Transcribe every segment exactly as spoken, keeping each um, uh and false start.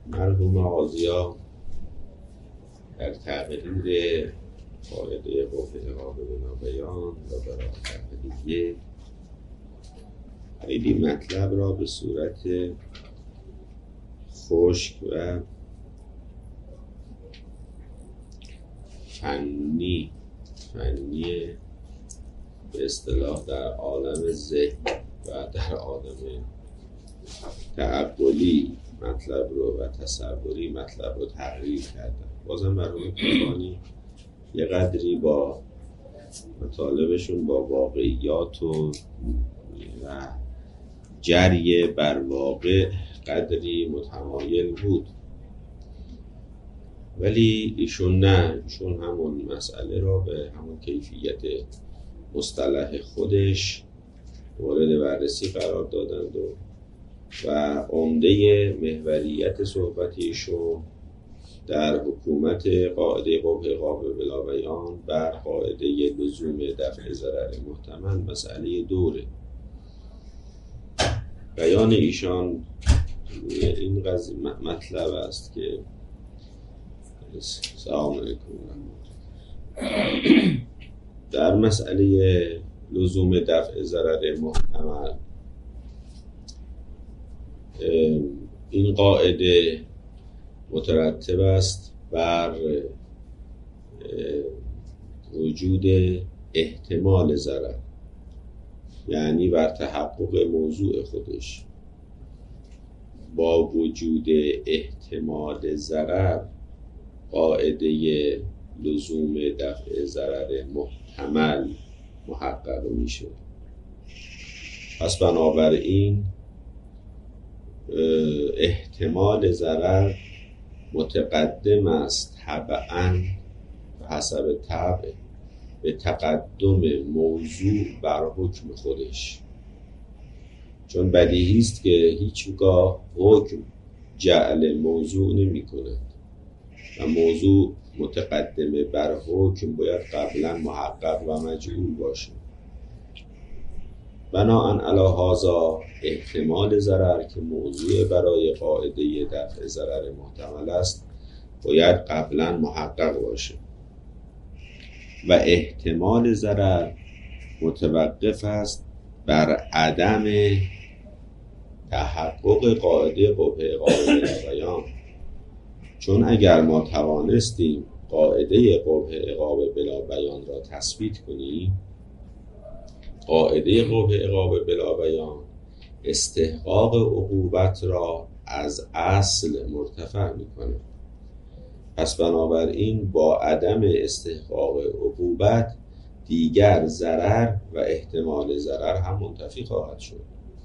مرحوم آقازیا در تقریر قاعده قوه اقامه بنابیان و برای تقریریه خیلی مطلب را به صورت خشک و فنی فنی به اصطلاح در عالم ذهن و در عالم تعقلی مطلب رو و تصوری مطلب رو تحریر کردن. بازم مرحوم طوفانی یه قدری با مطالبشون با واقعیات و و جری بر واقع قدری متمایل بود، ولی ایشون نه، ایشون همون مسئله را به همون کیفیت مصطلح خودش مورد بررسی قرار دادند و و عمده محوریت صحبت ایشون در حکومت قاعده قوه اقامه بلابیان بر قاعده لزوم دفع ضرر محتمل مسئله دوره. بیان ایشان این قضیه مطلب است که سلام علیکم در مسئله لزوم دفع ضرر محتمل این قاعده مترتب است بر وجود احتمال ضرر، یعنی بر تحقق موضوع خودش. با وجود احتمال ضرر قاعده لزوم دفع ضرر محتمل محقق میشه. پس بنابراین احتمال ضرر متقدم است طبعاً حسب طبع به تقدم موضوع بر حکم خودش، چون بدیهی است که هیچگاه حکم جعل موضوع نمی کند و موضوع متقدم بر حکم باید قبلا محقق و مجعول باشه. بناهن علی هذا احتمال ضرر که موضوع برای قاعده دفع ضرر محتمل است باید قبلا محقق باشه و احتمال ضرر متوقف است بر عدم تحقق قاعده قوه اقامه بلابیان. چون اگر ما توانستیم قاعده قوه اقامه بلابیان را تثبیت کنیم، قاعده قوه اقامه بلابیان استحقاق عقوبت را از اصل مرتفع می‌کند. پس بنابراین با عدم استحقاق عقوبت دیگر ضرر و احتمال ضرر هم منتفی خواهد شد.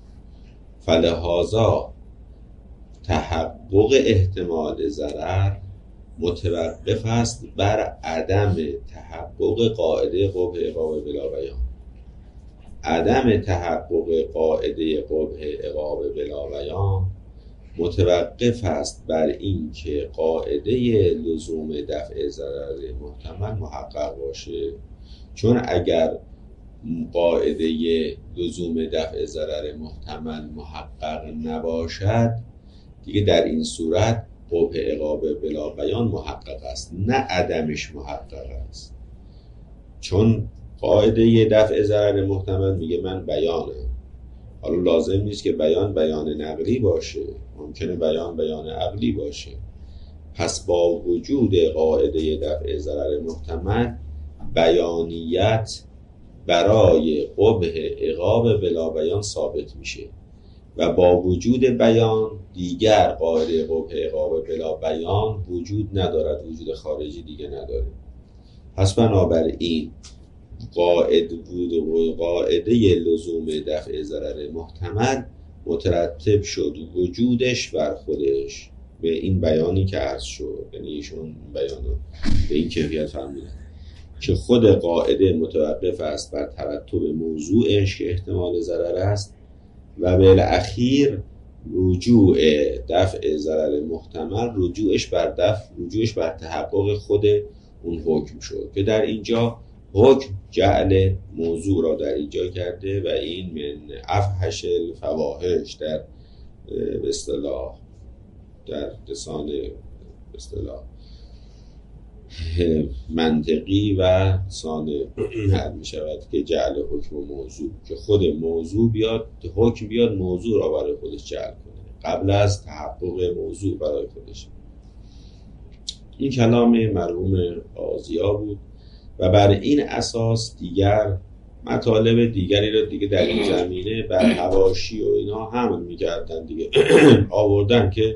فلهذا تحقق احتمال ضرر متوقف است بر عدم تحقق قاعده قوه اقامه بلابیان. عدم تحقق قاعده قوه اقامه بلابیان متوقف است بر این که قاعده لزوم دفع ضرر محتمل محقق باشه. چون اگر قاعده لزوم دفع ضرر محتمل محقق نباشد، دیگه در این صورت قوه اقامه بلابیان محقق است، نه عدمش محقق است. چون قاعده دفع ضرر محتمل میگه من بیانم، حالا لازم نیست که بیان بیان نقلی باشه، ممکنه بیان بیان عقلی باشه. پس با وجود قاعده دفع ضرر محتمل بیانیت برای قبح اقامه بلابیان ثابت میشه و با وجود بیان دیگر قاعده قبح اقامه بلابیان وجود ندارد، وجود خارجی دیگه نداره. پس بنابراین قاعده قاعده لزوم دفع ضرر محتمل مترتب شد وجودش بر خودش به این بیانی که عرض شد. یعنی ایشون بیانو به این کیفیت فرمودن که خود قاعده متوقف است بر ترتب موضوعش که احتمال ضرر است و بالاخیر رجوع دفع ضرر محتمل رجوعش بر دفع رجوعش بر تحقق خود اون حکم شد که در اینجا حکم جعل موضوع را در اینجا کرده و این من افحش الفواحش در به اصطلاح در لسان به اصطلاح منطقی و لسان حل می شود که جعل حکم و موضوع، که خود موضوع بیاد حکم بیاد موضوع را برای خودش جعل کنه قبل از تحقق موضوع برای خودش. این کلام مرحوم آزیا بود و بر این اساس دیگر مطالب دیگری را دیگه در این زمینه بر حواشی و اینا حمل می‌کردن دیگه آوردن که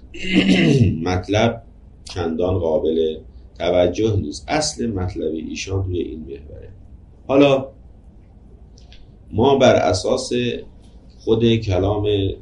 مطلب چندان قابل توجه نیست. اصل مطلب ایشان روی این محوره. حالا ما بر اساس خود کلام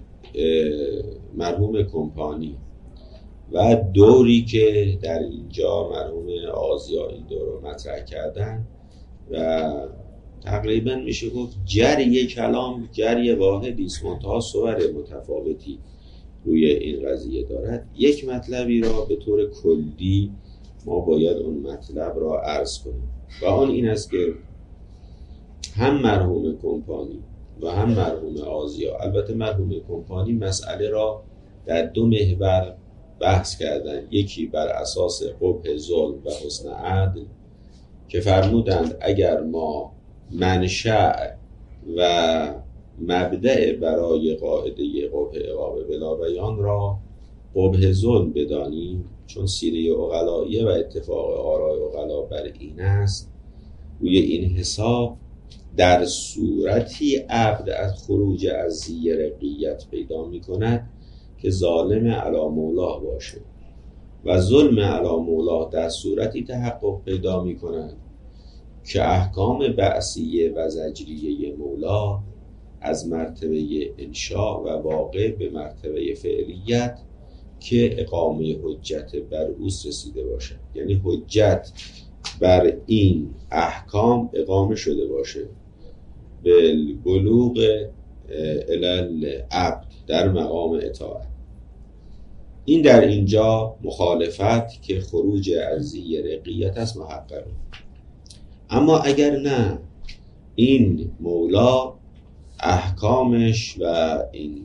مرحوم کمپانی و دوری که در اینجا مرحوم آزیا این دور رو مطرح کردن و تقریبا میشه گفت جری کلام جری واحدی است، منتها صور متفاوتی روی این قضیه دارد. یک مطلبی را به طور کلی ما باید اون مطلب را عرض کنیم و آن این است که هم مرحوم کمپانی و هم مرحوم آزیا، البته مرحوم کمپانی مسئله را در دو محور بحث کردن، یکی بر اساس قبح ظلم و حسن عدل که فرمودند اگر ما منشأ و مبدأ برای قاعده قبح عقاب بلا بیان را قبح ظلم بدانیم، چون سیره عقلائیه و اتفاق آرای عقلا بر این است، روی این حساب در صورتی عبد از خروج از زیر رقیت پیدا می کند که ظالم علی مولاه باشه و ظلم علی مولاه در صورتی تحقق پیدا می کند که احکام بعثیه و زجریه مولا از مرتبه انشاء و واقع به مرتبه فعلیت که اقامه حجت بر اوست رسیده باشه، یعنی حجت بر این احکام اقامه شده باشه به بلوغ علل عبد در مقام اطاعت. این در اینجا مخالفت که خروج از زیر رقیت است محققه. اما اگر نه، این مولا احکامش و این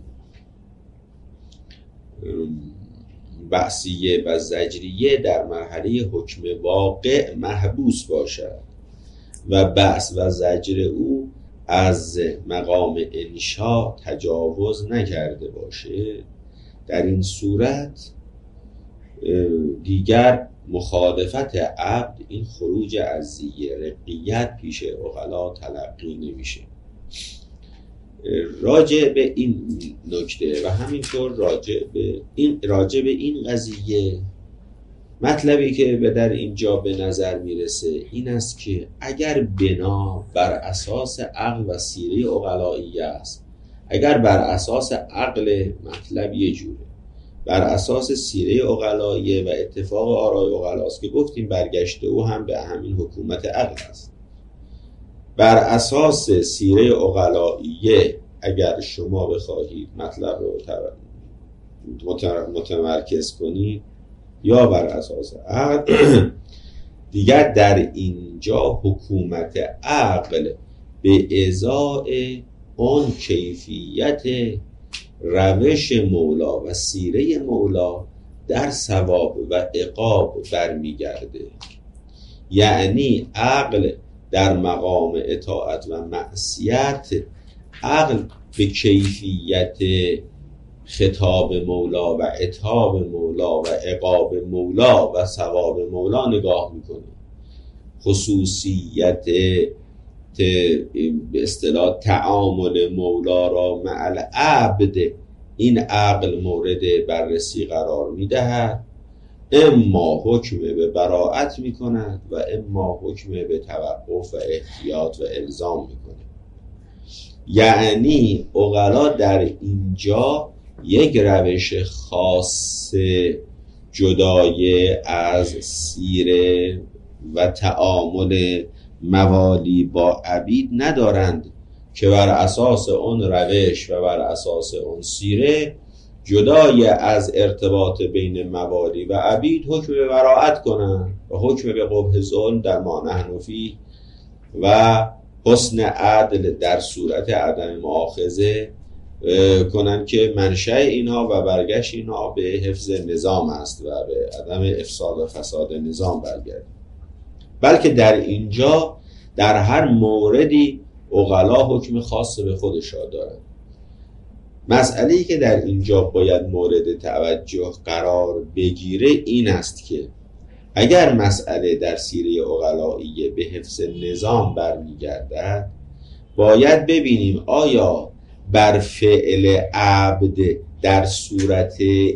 بعثیه و زجریه در مرحله حکم واقع محبوس باشد و بعث و زجر او از مقام انشاء تجاوز نکرده باشه، در این صورت دیگر مخالفت عبد این خروج از زیر رقیت پیش عقلا تلقی نمیشه. راجع به این نکته و همینطور راجع به این راجع به این قضیه مطلبی که به در اینجا به نظر میرسه این است که اگر بنا بر اساس عقل و سیره عقلائیه است، اگر بر اساس عقل مطلب یه جوره، بر اساس سیره عقلائیه و اتفاق آرای عقلاست که گفتیم برگشته او هم به همین حکومت عقل است، بر اساس سیره عقلائیه اگر شما بخواهید مطلب رو متمرکز کنید یا بر اساس عقل، دیگر در اینجا حکومت عقل به ازای اون کیفیت روش مولا و سیره مولا در ثواب و عقاب برمیگرده. یعنی عقل در مقام اطاعت و معصیت، عقل به کیفیت خطاب مولا و عتاب مولا و عقاب مولا و ثواب مولا نگاه میکنه. خصوصیت به اصطلاح تعامل مولا را مع العبد این عقل مورد بررسی قرار میدهد، اما حکم به براءت میکند و اما حکم به توقف و احتیاط و الزام میکنه. یعنی عقلا در اینجا یک روش خاص جدای از سیره و تعامل موالی با عبید ندارند که بر اساس اون روش و بر اساس اون سیره جدای از ارتباط بین موالی و عبید حکم به براءت کنند و حکم به قبح ظلم در ما نحن فیه و حسن عدل در صورت عدم مؤاخذه کنن که منشأ اینها و برگشت اینها به حفظ نظام است و به عدم افساد و فساد نظام برگرد، بلکه در اینجا در هر موردی عقلا حکم خاص به خودش را دارند. مسئله‌ای که در اینجا باید مورد توجه قرار بگیره این است که اگر مسئله در سیره عقلایی به حفظ نظام برمیگردد، باید ببینیم آیا بر فعل عبد در صورت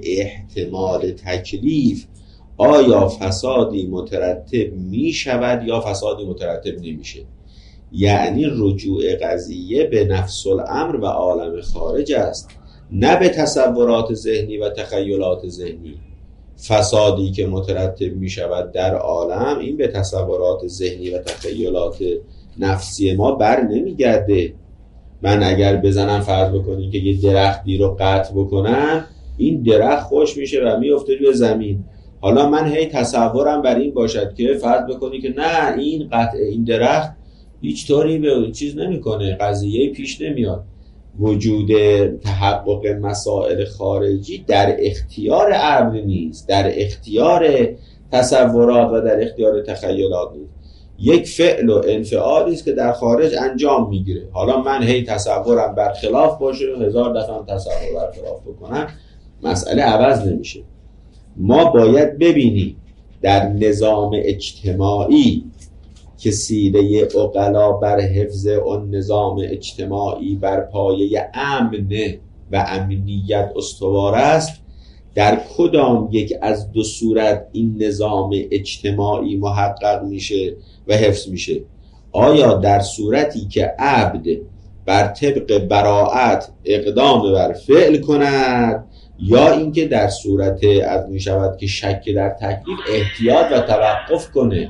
احتمال تکلیف آیا فسادی مترتب می شود یا فسادی مترتب نمیشه. یعنی رجوع قضیه به نفس الامر و عالم خارج است، نه به تصورات ذهنی و تخیلات ذهنی. فسادی که مترتب می شود در عالم این به تصورات ذهنی و تخیلات نفسی ما بر نمی گرده. من اگر بزنم فرض بکنیم که یه درختی رو قطع بکنم، این درخت خوش میشه و میفته روی زمین. حالا من هی تصورم بر این باشد که فرض بکنی که نه، این قطع این درخت هیچ طوری به چیز نمیکنه، قضیه پیش نمیاد. وجود تحقق مسائل خارجی در اختیار عبد نیست، در اختیار تصورات و در اختیار تخیلات نیست. یک فعل و انفعالی است که در خارج انجام میگیره. حالا من هی تصورم برخلاف باشه، هزار دفعه هم تصور برخلاف بکنم، مسئله عوض نمیشه. ما باید ببینیم در نظام اجتماعی که سیره عقلا بر حفظ اون نظام اجتماعی بر پایه امن و امنیت استوار است، در کدام یک از دو صورت این نظام اجتماعی محقق میشه و حفظ میشه؟ آیا در صورتی که عبد بر طبق براءت اقدام بر فعل کند، یا اینکه در صورت از میشود که شک در تکلیف احتیاط و توقف کنه؟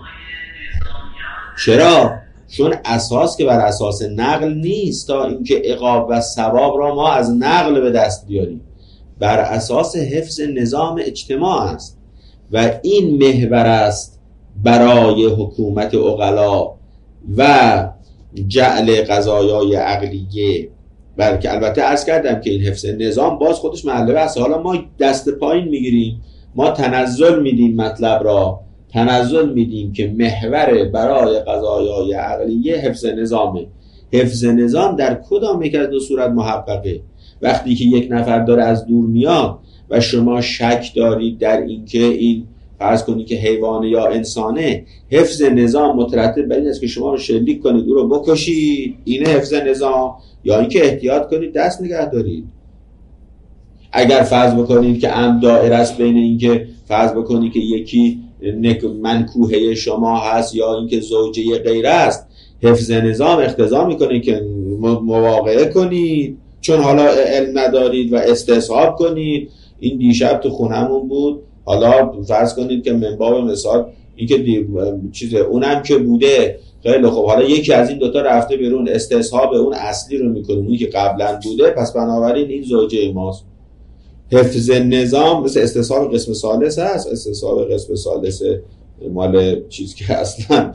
چرا؟ چون اساس که بر اساس نقل نیست تا اینکه عقاب و ثواب را ما از نقل به دست بیاریم، بر اساس حفظ نظام اجتماع است و این محور است برای حکومت عقلا و جعل قضایای عقلیه. بلکه البته عرض کردم که این حفظ نظام باز خودش محله بحثه. حالا ما دست پایین میگیریم، ما تنزل میدیم، مطلب را تنزل میدیم که محور برای قضایای عقلیه حفظ نظامه. حفظ نظام در کدام یک از دو صورت محققه؟ وقتی که یک نفر داره از دور میاد و شما شک دارید در اینکه این فرض کنید که حیوانه یا انسانه، حفظ نظام مترتب بر این است که شما رو شلیک کنید، او رو بکشید، اینه حفظ نظام، یا اینکه احتیاط کنید دست نگه دارید. اگر فرض بکنید که امر دائره است بین اینکه فرض بکنید که یکی منکوحه شما هست یا اینکه زوجه غیر است، حفظ نظام اقتضا میکنه که مواقعه کنید، چون حالا علم ندارید و استصحاب کنید. این دیشب تو خونمون بود، حالا فرض کنید که من باب مثال این که چیزه اونم که بوده، خیلی خب، حالا یکی از این دوتا رفته بیرون، استصحاب اون اصلی رو میکنه، اونی که قبلا بوده، پس بنابراین این زوجه ماست. حفظ نظام مثل استصحاب قسم ثالث هست. استصحاب قسم ثالث مال چیز که اصلا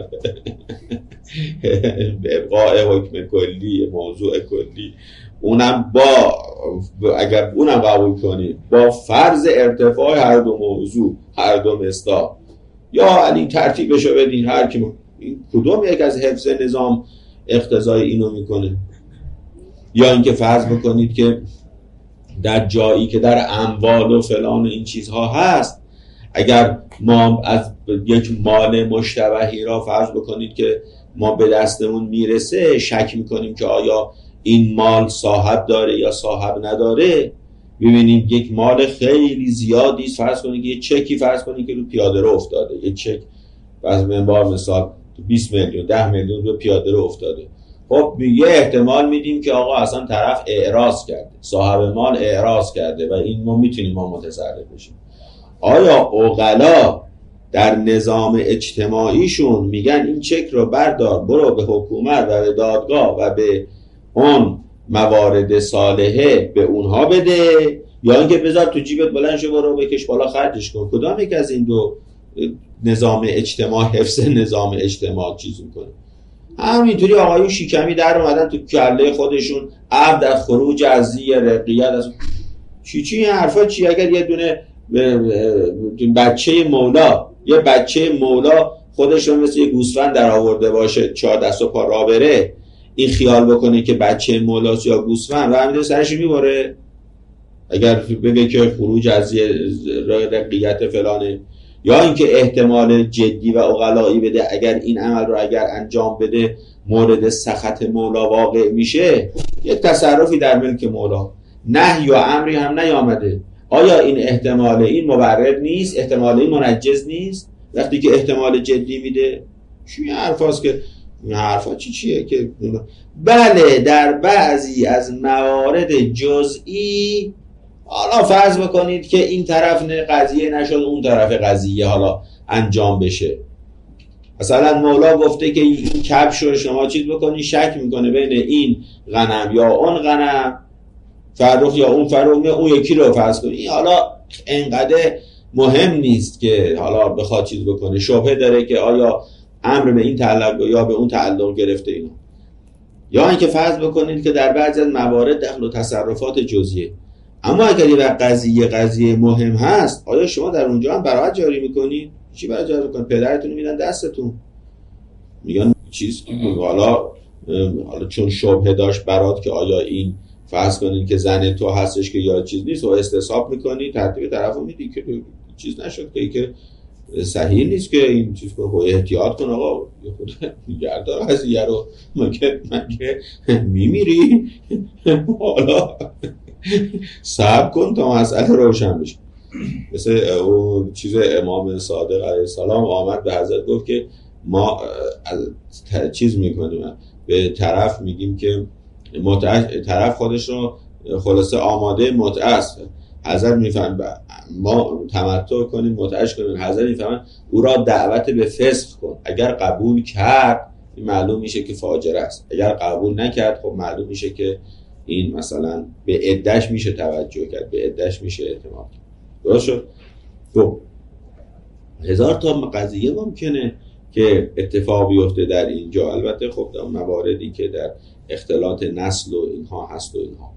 به ابقاء حکم کلی، موضوع کلی، اونم با اگر اونم قبول کنید با فرض ارتفاع هر دو موضوع، هر دو مصداق، یا علی ترتیبشو بدین هر کی، این کدوم یک از حفظ نظام اقتضای اینو میکنه؟ یا اینکه فرض بکنید که در جایی که در اموال و فلان و این چیزها هست، اگر ما از یک مال مشتبهی را فرض بکنید که ما به دستمون میرسه، شک میکنیم که آیا این مال صاحب داره یا صاحب نداره، ببینیم یک مال خیلی زیادی فرض کنید که یه چکی فرض کنید که رو پیاده رو افتاده، یه چک فرض منبار مثال بیست میلیون ده میلیون رو پیاده رو افتاده. خب یه احتمال میدیم که آقا اصلا طرف اعراض کرده، صاحب مال اعراض کرده و این ما میتونیم ما متصرف بشیم. آیا عقلا در نظام اجتماعیشون میگن این چک رو بردار برو به حکومت و به دادگاه و به اون موارد صالحه به اونها بده، یا اینکه بذار تو جیبت بلند شو برو بکش بالا خرجش کن؟ کدام یک از این دو نظام اجتماع حفظ نظام اجتماع چیز میکنه؟ همینطوری آقایون شیکمی در اومدن تو کله خودشون، عبد از خروج از زیر رقیت از چی چی این حرفا چی؟ اگر یه دونه بچه مولا یه بچه مولا خودش رو مثل یه گوسفند در آورده باشه، چهار دست و پا را بره، این خیال بکنه که بچه مولاست یا گوسفند و همینطور سرش میبره. اگر بگه که خروج از رقیت فلانه، یا اینکه احتمال جدی و عقلایی بده اگر این عمل رو اگر انجام بده مورد سخط مولا واقع میشه، یک تصرفی در ملک مولا، نهی و امری هم نیامده. آیا این احتمال این مبرر نیست؟ احتمال این منجز نیست؟ وقتی که احتمال جدی میده چی حرفاست که این حرفا چی چیه که بله در بعضی از موارد جزئی حالا فرض بکنید که این طرف قضیه نشد اون طرف قضیه حالا انجام بشه. مثلا مولا گفته که این کبش رو شما چیز بکنی، شک میکنه بین این غنم یا اون غنم، فرخ یا اون فرخ، اون یکی رو فرض کنی. این حالا انقدر مهم نیست که حالا بخواد چیز بکنه، شبهه داره که آیا امر به این تعلق یا به اون تعلق گرفته اینا. یا اینکه فرض بکنید که در بعضی از موارد دخل و تصرفات جزئیه، اما اگر یه قضیه قضیه مهم هست، آیا شما در اونجا هم براحت جاری میکنید؟ چی براحت جاری میکنید؟ پدرتون میدن دستتون، میگن چیز حالا حالا چون شبهه داشت برات که آیا این فرض کنید که زن تو هستش که یا چیز نیست و استصحاب میکنی، ترتیب طرفو میدی که چیز نشد که که صحیح نیست که این چیز رو احتیاط کن آقا، خود گردار قضیه رو مگه مگه میمیری حالا صبر کن تا مسئله روشن بشه. مثل اون چیز امام صادق علیه السلام آمد به حضرت گفت که ما چیز میکنیم به طرف میگیم که متعه طرف خودش رو خلاصه آماده متعه است. حضرت میفهم ما تمتع کنیم متعهش کنیم، حضرت میفهمن او را دعوت به فسق کن، اگر قبول کرد معلوم میشه که فاجر است، اگر قبول نکرد خب معلوم میشه که این مثلا به عدش میشه توجه کرد، به عدش میشه اعتماد کرد. درست شد؟ خب هزار تا قضیه ممکنه که اتفاق بیفته در اینجا، البته خب در مواردی که در اختلاط نسل و اینها هست و اینها،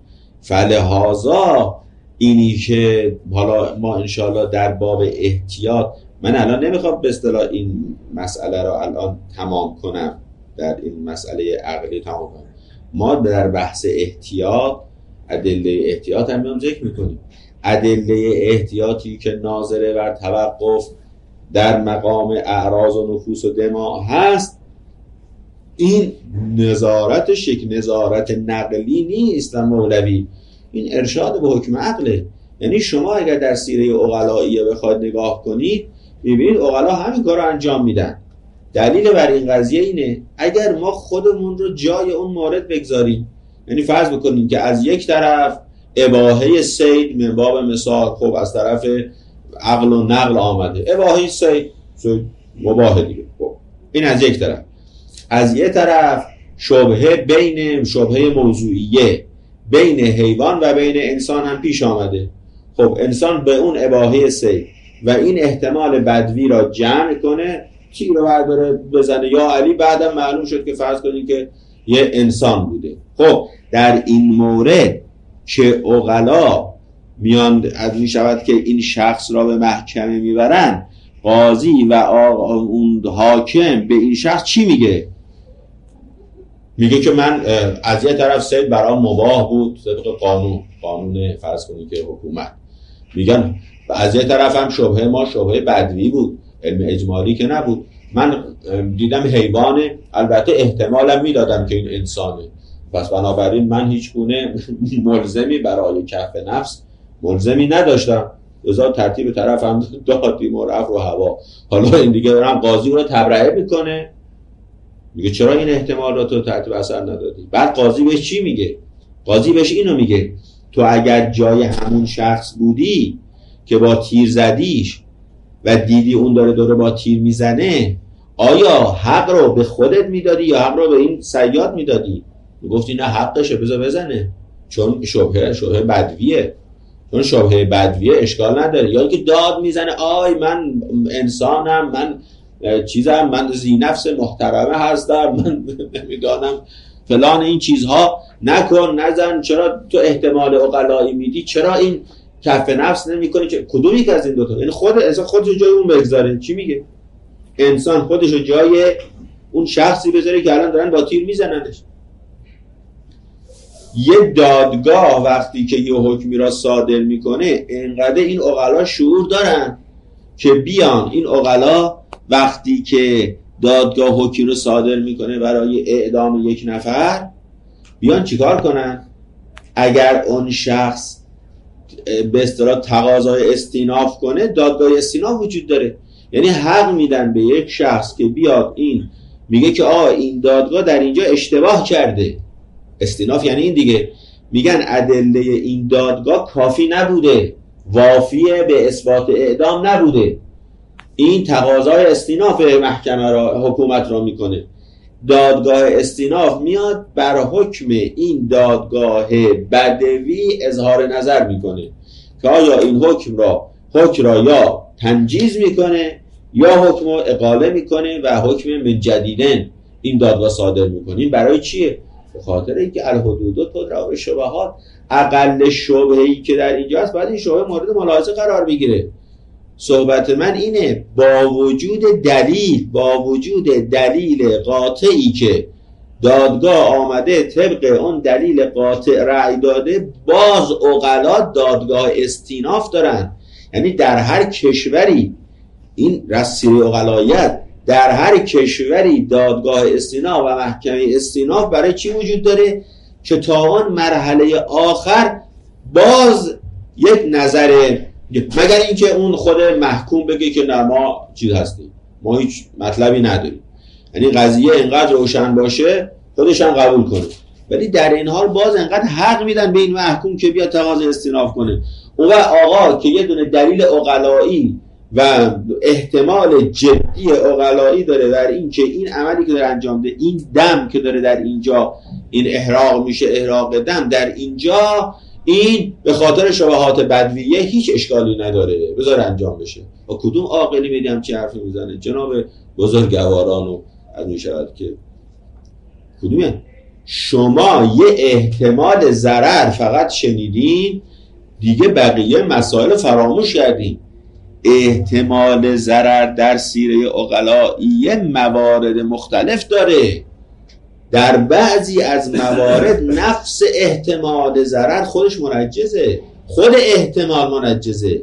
فلهذا اینی که حالا ما انشاءالله در باب احتیاط، من الان نمیخوام به اصطلاح این مسئله رو الان تمام کنم، در این مسئله عقلی تمام کنم، ما در بحث احتیاط ادله احتیاط هم ذکر میکنیم. ادله احتیاطی که ناظره بر توقف در مقام اعراض و نفوس و دماء هست، این نظارتش یک نظارت نقلی نیست و مولوی، این ارشاد به حکم عقله. یعنی شما اگر در سیره عقلائیه بخواید نگاه کنید میبینید عقلا همین کار رو انجام میدن. دلیل بر این قضیه اینه اگر ما خودمون رو جای اون مورد بگذاریم، یعنی فرض بکنیم که از یک طرف اباحه صید من باب مثال خب از طرف عقل و نقل آمده، اباحه صید مباح دیگه، خب این از یک طرف. از یک طرف شبهه بین شبهه موضوعیه بین حیوان و بین انسان هم پیش آمده، خب انسان به اون اباحه صید و این احتمال بدوی را جمع کنه، تیر رو برداره بزنه یا علی، بعدم معلوم شد که فرض کنید که یه انسان بوده. خب در این مورد که عقلا میان از می شود که این شخص را به محکمه میبرن، قاضی و اون حاکم به این شخص چی میگه؟ میگه که من از یه طرف صید برام مباح بود طبق قانون قانون فرض کنید که حکومت، میگن از یه طرف هم شبهه ما شبهه بدوی بود، علم اجمالی که نبود، من دیدم حیوانه، البته احتمالم میدادم که این انسانه، پس بنابراین من هیچ گونه ملزمی برای کف نفس ملزمی نداشتم، لذا ترتیب طرف هم دادیم و رفت رو هوا. حالا این دیگه دارم قاضی رو تبرئه میکنه، میگه چرا این احتمالات رو ترتیب اثر ندادی؟ بعد قاضی بهش چی میگه؟ قاضی بهش اینو میگه تو اگر جای همون شخص بودی که با تیر زدیش و دیدی اون داره داره با تیر میزنه، آیا حق رو به خودت میدادی یا حق رو به این صیاد میدادی؟ میگفتی نه حقشه بذار بزنه، چون شبهه شبهه بدویه، چون شبهه بدویه اشکال نداره. یا که داد میزنه آی من انسانم، من چیزم، من ذی نفس محترمه هستم، من نمیدانم فلان این چیزها نکن نزن، چرا تو احتمال عقلایی میدی، چرا این کف نفس نمیکنی؟ کدوم یک از این دوتا؟ یعنی خود انسان خودشو جای اون بگذاره. چی میگه؟ انسان خودشو جای اون شخصی بذاره که الان دارن با تیر میزننش. یه دادگاه وقتی که یه حکمی را صادر میکنه، انقدر این عقلا شعور دارن که بیان این عقلا وقتی که دادگاه حکمی رو صادر میکنه برای اعدام یک نفر، بیان چیکار کنن؟ اگر اون شخص به اصطلاح تقاضای استیناف کنه، دادگاه استیناف وجود داره. یعنی حق میدن به یک شخص که بیاد این میگه که آه این دادگاه در اینجا اشتباه کرده. استیناف یعنی این دیگه، میگن ادله این دادگاه کافی نبوده، وافیه به اثبات اعدام نبوده. این تقاضای استیناف محکمه را حکومت را میکنه. دادگاه استیناف میاد بر حکم این دادگاه بدوی اظهار نظر میکنه که آیا این حکم را حکم را یا تنجیز میکنه یا حکم را اقاله میکنه و حکم من جدیدن این دادگاه صادر میکنه. این برای چیه؟ به خاطر اینکه الحدود تدرا بالشبهات، اقل شبهه‌ای که در اینجا هست باید این شبهه مورد ملاحظه قرار بگیره. صحبت من اینه با وجود دلیل با وجود دلیل قاطعی که دادگاه آمده طبق اون دلیل قاطع رأی داده، باز عقلا دادگاه استیناف دارن. یعنی در هر کشوری این رسیه عقلاییت، در هر کشوری دادگاه استیناف و محکمه استیناف برای چی وجود داره؟ که تا آن مرحله آخر باز یک نظر، مگر اینکه اون خود محکوم بگه که نه ما چیز هستیم، ما هیچ مطلبی نداریم، یعنی قضیه اینقدر روشن باشه خودش هم قبول کنه. ولی در این حال باز اینقدر حق میدن به این محکوم که بیا تقاضا استیناف کنه. اون آقا که یه دونه دلیل عقلایی و احتمال جدی عقلایی داره در این که این عملی که داره انجام ده، این دم که داره در اینجا این احراق میشه، احراق دم در اینجا، این به خاطر شبهات بدویه هیچ اشکالی نداره، بذار انجام بشه. و کدوم عاقلی میدیم چه حرفی میزنه؟ جناب بزرگواران و از میشود که کدومه؟ شما یه احتمال ضرر فقط شنیدین، دیگه بقیه مسائل فراموش کردین. احتمال ضرر در سیره عقلایی موارد مختلف داره. در بعضی از موارد نفس احتمال ضرر خودش منجزه، خود احتمال منجزه.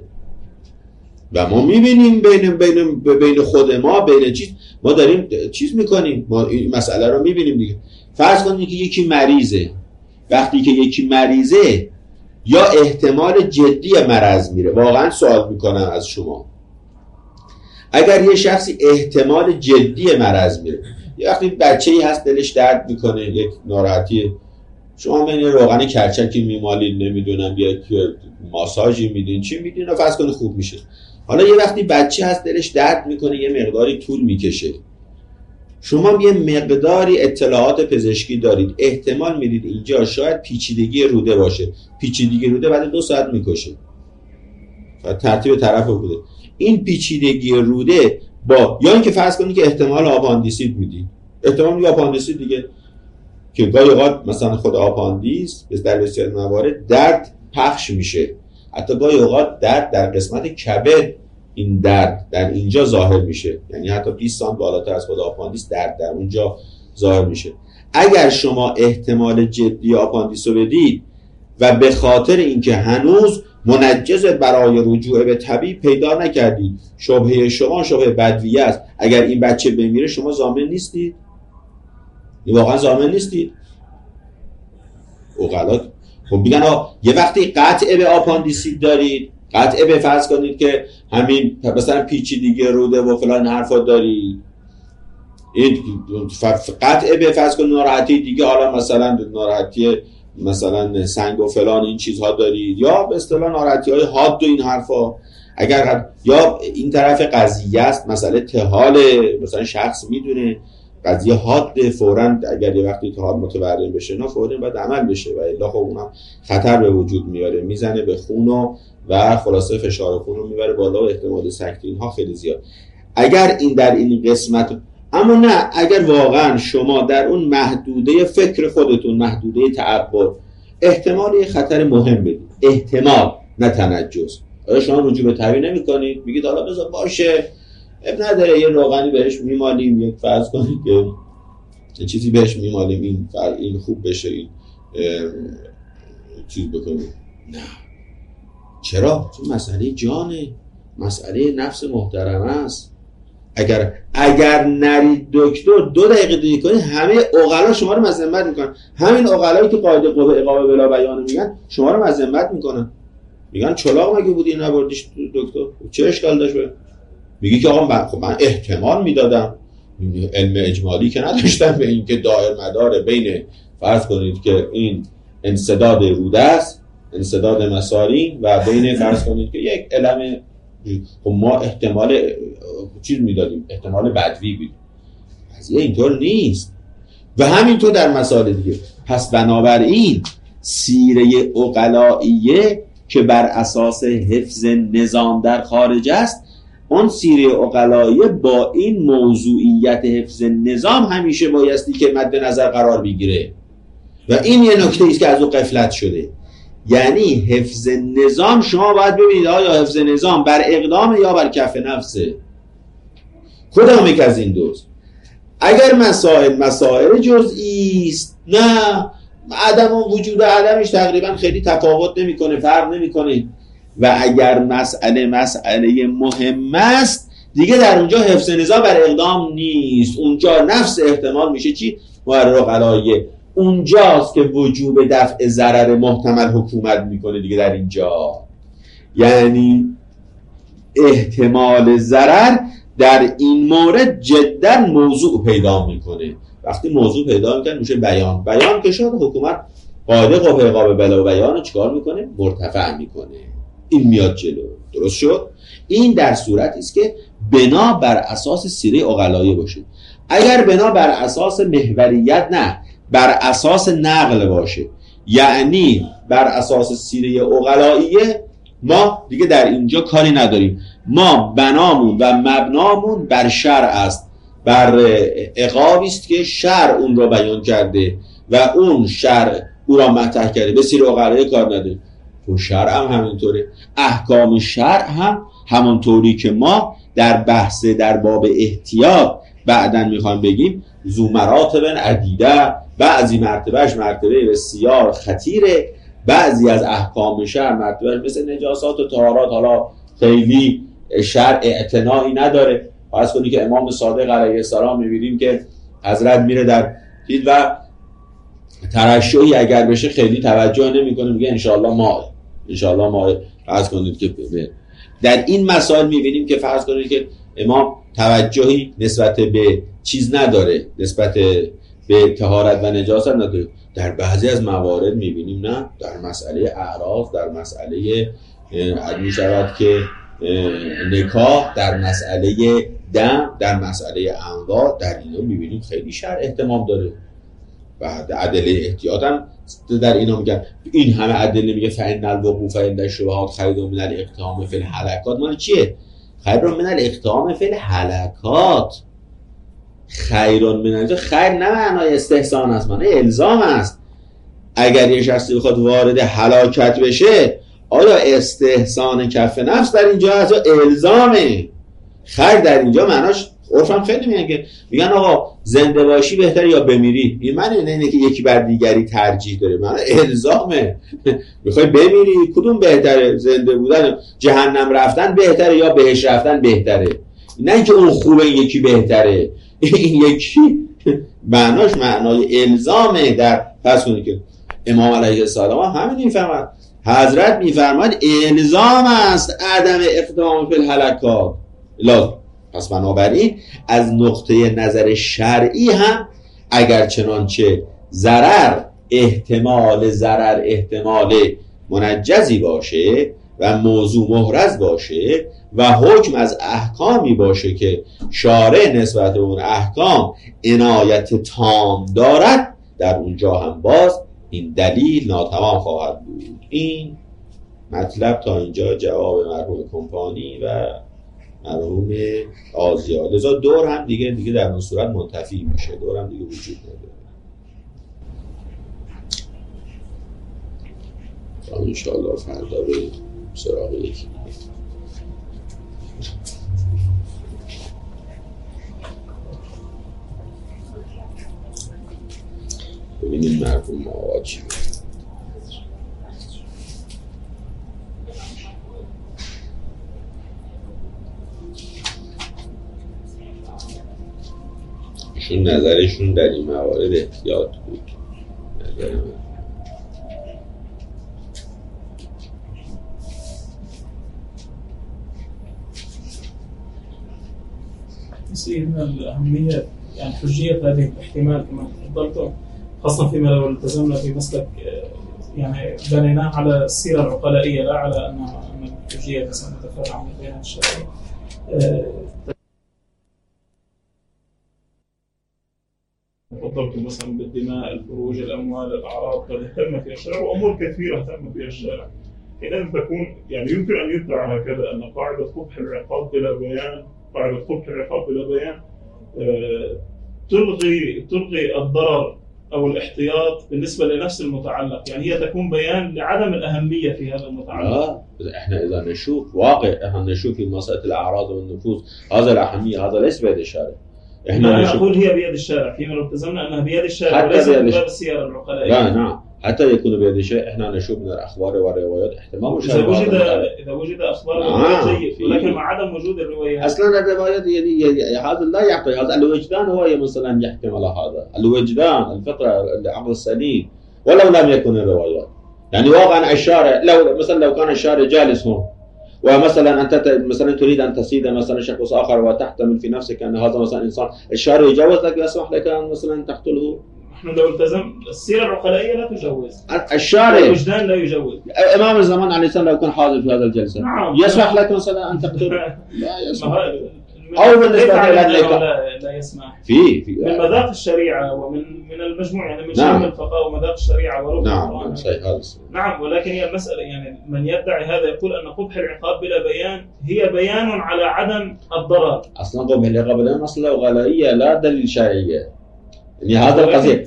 و ما میبینیم بین بین بین خود ما بین چیز ما داریم چیز میکنیم، ما این مسئله رو میبینیم دیگه. فرض کنید که یکی مریضه، وقتی که یکی مریضه یا احتمال جدی مرض میره، واقعا سوال میکنم از شما، اگر یه شخصی احتمال جدی مرض میره، یه وقتی بچه‌ای هست دلش درد میکنه، یک ناراحتی، شما من یه روغن کرچکی میمالید، نمیدونم یک ماساژی میدین، چی میدین و فرض کنید خوب میشه. حالا یه وقتی بچه هست دلش درد میکنه، یه مقداری طول میکشه، شما یه مقداری اطلاعات پزشکی دارید، احتمال میدید اینجا شاید پیچیدگی روده باشه، پیچیدگی روده بعد دو ساعت میکشه، ترتیب طرف بوده. این پیچیدگی روده با یا اینکه فرض کنید که احتمال آپاندیسیت میدید، احتمال میدید آپاندیسیت دیگه که گاهی اوقات مثلا خود آپاندیس در بسیار موارد درد پخش میشه، حتی گاهی اوقات درد در قسمت کبد، این درد در اینجا ظاهر میشه، یعنی حتی بیست سانت بالاتر از خود آپاندیس درد در اونجا ظاهر میشه. اگر شما احتمال جدی آپاندیس رو بدید و به خاطر اینکه هنوز منجز برای رجوع به طبیب پیدا نکردید، شبهه شما شبهه بدویه است، اگر این بچه بمیره شما ضامن نیستید؟ واقعا ضامن نیستید؟ اوغلات خب میگن یه وقتی قطعه به آپاندیسیت دارید، قطعه به فرض کنید که همین مثلا پیچیدگی روده و فلان حرفا دارید، این قطعه به فرض کنید ناراحتی دیگه، حالا مثلا ناراحتی مثلا سنگ و فلان این چیزها دارید، یا به اصطلاح ناراحتی های حاد و این حرفا، اگر یا این طرف قضیه است مسئله تهال، مثلا شخص میدونه قضیه حاد، فوراً اگر یه وقتی اتحاد متورم بشه نه فوراً باید عمل بشه و الا خب اونم خطر به وجود میاره، میزنه به خون و و خلاصه فشار خون رو میبره بالا و احتمال سکته اینها خیلی زیاد. اگر این در این قسمت، اما نه اگر واقعا شما در اون محدوده فکر خودتون، محدوده تعبد، احتمال یه خطر مهم بدید، احتمال نه تنجس، آیا شما رجوع به طبیب نمی کنید؟ میگید حالا بذار باشه، اب نداره، یه روغنی بهش میمالیم، یک فرض کنید که چیزی بهش میمالیم این این خوب بشه، این چیز بکنیم. نه، چرا؟ چون مسئله جانه، مسئله نفس محترمه است. اگر اگر نرید دکتر دو دقیقه دیگه کنید همه عقلا شما رو مذمت میکنن. همین عقلایی که قاعده قوه اقامه بلا بیان میگن شما رو مذمت میکنن، میگن چلاق مگه بودی نبردیش دکتر، چه اشکال داشت؟ میگی که آقا من, خب من احتمال میدادم، علم اجمالی که نداشتم به این که دائر مدار بین فرض کنید که این انسداد روده است، انسداد مساری و بین فرض کنید که یک علم، خب ما احتمال چیز میدادیم، احتمال بدوی بود. قضیه اینطور نیست. و همینطور در مسائل دیگه. پس بنابراین سیره عقلائیه که بر اساس حفظ نظام در خارج است، اون سیره عقلائیه با این موضوعیت حفظ نظام همیشه بایستی که مد نظر قرار بگیره. و این یه نکته است که از او غفلت شده. یعنی حفظ نظام، شما باید ببینید آیا حفظ نظام بر اقدام یا بر کف نفسه، کدام یک از این دوست. اگر مسائل مسائل جزئی است، نه، عدم و وجود عدمش تقریبا خیلی تفاوت نمیکنه، فرق نمیکنه. و اگر مسئله مسئله مهم است دیگه، در اونجا حفظ نظام بر اقدام نیست، اونجا نفس احتمال میشه چی؟ مورد عقلائیه. اونجاست که وجوب دفع ضرر محتمل حکومت میکنه دیگه در اینجا. یعنی احتمال ضرر در این مورد جدا موضوع پیدا میکنه. وقتی موضوع پیدا میکنه میشه بیان. بیان که شد حکومت قاعده قوه اقامه بلا و بیان رو چیکار میکنه؟ مرتفع میکنه. این میاد جلو. درست شد؟ این در صورتی است که بنا بر اساس سیره عقلائیه باشه. اگر بنا بر اساس محوریت، نه، بر اساس نقل باشه، یعنی بر اساس سیره عقلائیه، ما دیگه در اینجا کاری نداریم. ما بنامون و مبنامون بر شرع است، بر عقابی است که شرع اون رو بیان کرده و اون شرع او را مطرح کرده. به سیره عقلائیه کار نداریم. و شرع هم همینطوره. احکام شرع هم همونطوری که ما در بحث در باب احتیاط بعداً میخوایم بگیم ذو مراتب عدیده، بعضی مرتبهش مرتبه بسیار خطیره، بعضی از احکام شرع مرتبهش مثل نجاسات و طهارات حالا خیلی شرع اعتنایی نداره. فرض کنید که امام صادق علیه السلام میبینیم که حضرت میره در دید و ترشحی اگر بشه خیلی توجه نمیکنه، میگه انشاءالله ما انشاءالله ما فرض کنید که در این مسائل میبینیم که فرض کنید که امام توجهی نسبت به چیز نداره، نسبت به طهارت و نجاست نداره. در بعضی از موارد میبینیم نه، در مسئله اعراض، در مسئله می شود که نکاح، در مسئله دم، در مسئله انواع، در اینا میبینیم خیلی شرع اهتمام داره و ادله احتیاط هم در اینا میگن. این همه ادله میگه فإن الوقوف عند الشبهات خیر من الاقتحام فی الهلکات. مال چیه؟ خیر من الاقتحام فی الهلکات. خیر من اینجا خیر نه معنای استحسان است، معنای الزام است. اگر یه شخصی بخواد وارد هلاکت بشه، آیا استحسان کف نفس در اینجا هست یا الزامه؟ خیر در اینجا معناش عرفم خیلی میگن که میگن آقا زنده باشی بهتره یا بمیری. این معنی نه اینه که یکی بر دیگری ترجیح داره، معنی الزامه. میخوای بمیری کدوم بهتره؟ زنده بودن، جهنم رفتن بهتره یا بهش رفتن بهتره؟ نه اینکه اون خوبه یکی بهتره. این یکی معناش معنای الزامه. در پس کنید که امام علیه السلام همین میفهمد، حضرت میفرماد الزام است عدم اقدام فی الهلکات. لازم. پس بنابراین از نقطه نظر شرعی هم اگر چنانچه ضرر احتمال ضرر احتمال منجزی باشه و موضوع محرز باشه و حکم از احکامی باشه که شارع نسبت به اون احکام عنایت تام دارد، در اونجا هم باز این دلیل ناتمام خواهد بود. این مطلب تا اینجا جواب مرحوم کمپانی و مرحوم آزیا. لذا دور هم دیگه دیگه در اون صورت منتفی میشه، دور هم دیگه وجود نداره. ان شاء الله فردا به سراغ یکی ببینیم مرحوم آقا چی ایشون نظرشون در این موارد احتیاط بود. نظر من يصير من الأهمية يعني حجية هذه الاحتمال كما تفضلتم، خاصة فيما لو التزمنا في مسلك يعني بنيناه على السيرة العقلائية لا على أنها أن الحجية مثلا تتفرع من البيانات الشرعية. تفضلتم مثلا بالدماء، الفروج، الأموال، الأعراض، قد اهتم فيها الشرع وأمور كثيرة اهتم فيها الشرع. حينئذ تكون يعني يمكن أن يدعى هكذا أن قاعدة قبح العقاب بلا بيان، قاعدة قبح العقاب بلا بيان تلغي تلغي الضرر أو الاحتياط بالنسبة لنفس المتعلق، يعني هي تكون بيان لعدم الأهمية في هذا المتعلق. آه إحنا إذا نشوف واقع، إحنا نشوف في مسألة الأعراض والنفوس هذا الأهمية، هذا ليس بيد الشارع. إحنا أنا أقول هي بيد الشارع فيما لو التزمنا أنها بيد الشارع وليس من باب السيارة العقلائية. لا نعم، حتى يكون بيد الشيء. إحنا نشوف من الأخبار والروايات احتمال إذا وجد إذا وجد أخبار نعم جيد، ولكن مع عدم وجود الروايات. أصلاً الروايات يعني هذا لا يعطي، هذا الوجدان هو مثلاً يحكم على هذا، الوجدان، الفطرة، العقل السليم، ولو لم يكن الروايات. يعني واقعاً الشارع لو مثلاً لو كان الشارع جالس هون ومثلا انت مثلا تريد ان تصيد مثلا شخص اخر وتحتمل في نفسك ان هذا مثلا انسان، الشارع يجوز لك ويسمح لك ان مثلا تقتله؟ نحن لو التزم السيره العقلائيه لا تجوز، الشارع الوجدان لا يجوز. امام الزمان عليه السلام لو يكون حاضر في هذا الجلسه نعم يسمح لك مثلا ان تقتله؟ لا يسمح. او بالنسبه لا, لا يسمح في في من مذاق الشريعه ومن من المجموع يعني من نعم. شأن الفقهاء ومذاق الشريعه وركن نعم صحيح هذا نعم. ولكن هي المساله يعني من يدعي هذا يقول ان قبح العقاب بلا بيان هي بيان على عدم الضرر. اصلا قبح العقاب بلا اصلا غلائيه لا دليل شرعيه. يعني هذا القضيه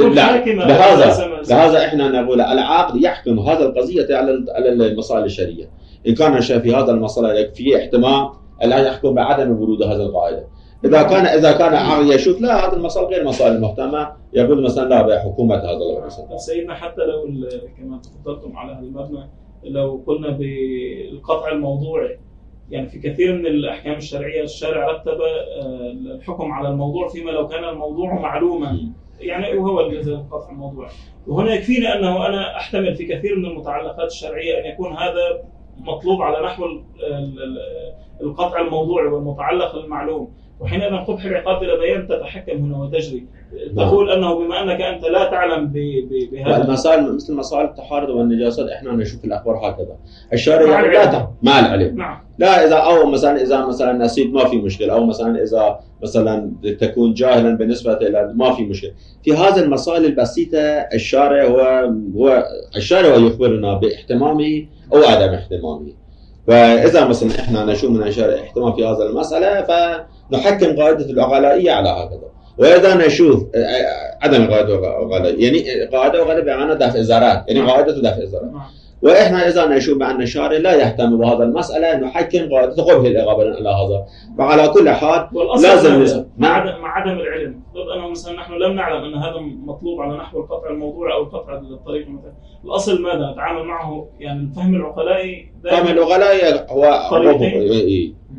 لهذا لهذا احنا نقول العقد يحكم هذا القضيه على على المصالح الشرعيه. ان كان في هذا المصالح في احتمال لا يحكم بعدم ورود هذا القاعده. اذا كان اذا كان عقد يشوف لا هذا المصالح غير مصالح مهتمه يقول مثلا لا بحكومه هذا المصالح. سيدنا حتى لو كما تفضلتم على هذا المبنى لو قلنا بالقطع الموضوعي، يعني في كثير من الأحكام الشرعية الشارع رتب الحكم على الموضوع فيما لو كان الموضوع معلوما، يعني وهو القطع الموضوعي. وهنا يكفيني أنه أنا أحتمل في كثير من المتعلقات الشرعية أن يكون هذا مطلوب على نحو القطع الموضوعي والمتعلق المعلوم، وحينئذ قبح العقاب بلا بيان تتحكم هنا وتجري. تقول انه بما انك انت لا تعلم بهذا المسائل مثل مسائل التحارض والنجاسات احنا نشوف الاخبار هكذا الشارع لا تعلم مع العلم. نعم. لا اذا او مثلا اذا مثلا نسيت ما في مشكله، او مثلا اذا مثلا تكون جاهلا بالنسبه الى ما في مشكله. في هذه المسائل البسيطه الشارع هو هو الشارع هو يخبرنا باهتمامه او عدم اهتمامه. فاذا مثلا احنا نشوف من الشارع اهتمام في هذه المساله فنحكم قاعده العقلائيه على هكذا. واذا نشوف عدم قاعده العقلائيه يعني قاعده العقلائيه بمعنى دفع الضرر، يعني قاعده دفع الضرر. واحنا اذا نشوف بان الشارع لا يهتم بهذا المساله نحكم قاعده قبح العقاب على هذا. وعلى كل حال لازم مع عدم مع عدم العلم، ضد انه مثلا نحن لم نعلم ان هذا مطلوب على نحو القطع الموضوع او القطع الطريق مثلا. الاصل ماذا نتعامل معه؟ يعني الفهم العقلائي الفهم العقلائي هو طريقين